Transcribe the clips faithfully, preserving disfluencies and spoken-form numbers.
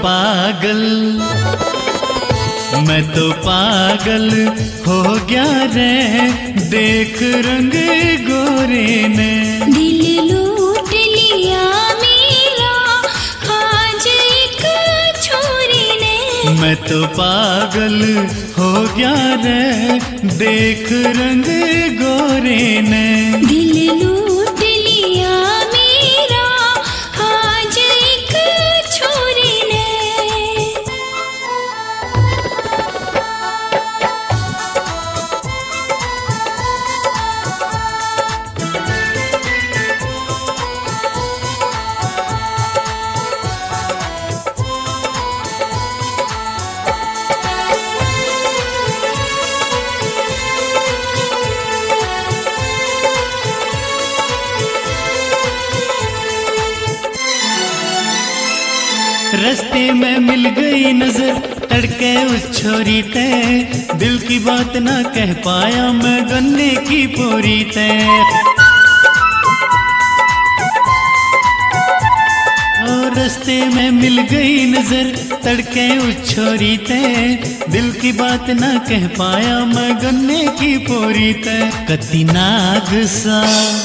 पागल, मैं तो पागल हो गया रे, देख रंग गोरे ने। दिल लूट लिया मेरा आज एक छोरी ने। मैं तो पागल हो गया रे, देख रंग गोरे ने। दिल लूट लिया मेरा आज एक छोरी ने। रस्ते में मिल गई नजर, तड़के उस छोरी ते, दिल की बात ना कह पाया मैं गन्ने की पोरी ते। और रस्ते में मिल गई नजर, तड़के उस छोरी ते, दिल की बात ना कह पाया मैं गन्ने की पोरी ते। कति नाग सा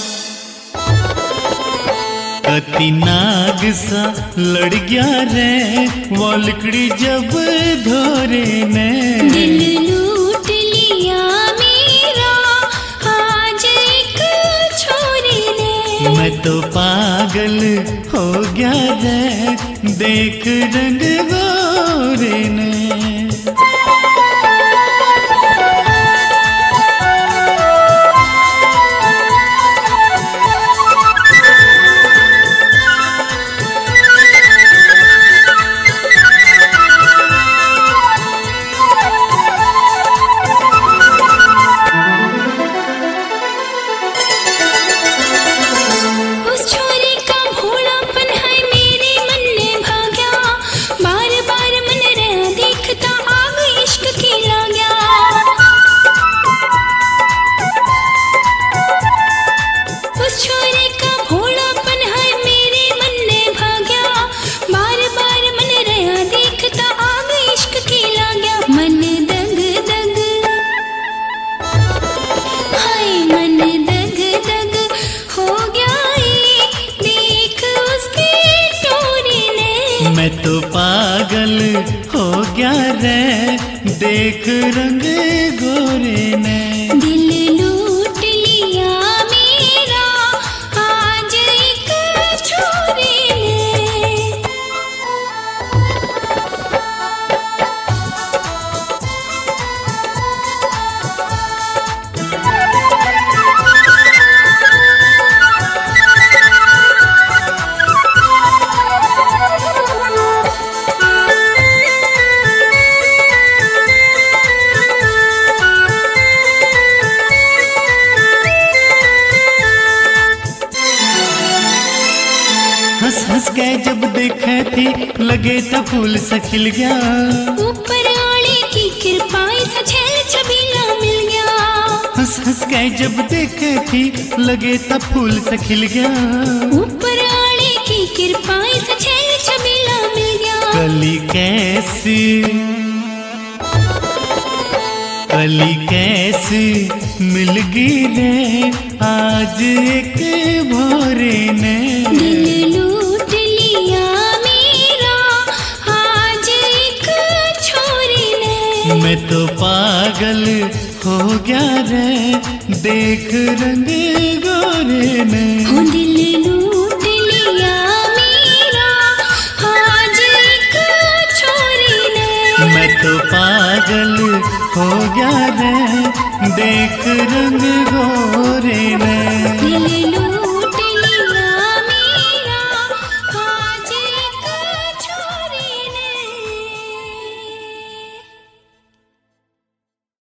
कति नाग सा लड़ गया रे, वो लकड़ी जब धोरे ने। दिल लूट लिया मेरा आज एक छोरी ने। मैं तो पागल हो गया रे, देख रंग गोरे ने। मैं तो पागल हो गया रे, देख रंग गोरे ने। दिल लूट लिया मेरा आज एक छोरी ने। हंस हंस के जब देखे थी, लगे था फूल सा खिल गया। ऊपर वाले की कृपा ऐसा छैल छबीला मिल गया। हंस हंस के जब देखे थी, लगे था फूल सा खिल गया। ऊपर वाले की कृपा ऐसा छैल छबीला मिल गया। कली कैसी कली कैसी मिल गई रे, आज एक भोरे ने। दिल लूट लिया मेरा आज एक छोरी ने। मैं तो पागल हो गया रे, देख रंग गोरे ने। हो दिल लूट लिया मेरा आज एक छोरी ने। मैं तो पागल हो गया रे, देख रंग गोरे ने। दिल